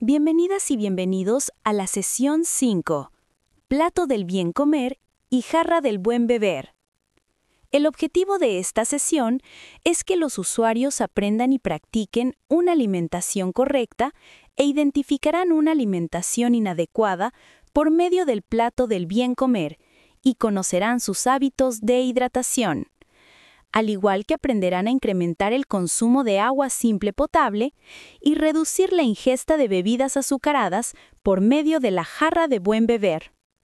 Bienvenidas y bienvenidos a la sesión 5, Plato del bien comer y jarra del buen beber. El objetivo de esta sesión es que los usuarios aprendan y practiquen una alimentación correcta e identificarán una alimentación inadecuada por medio del plato del bien comer y conocerán sus hábitos de hidratación. Al igual que aprenderán a incrementar el consumo de agua simple potable y reducir la ingesta de bebidas azucaradas por medio de la jarra de buen beber.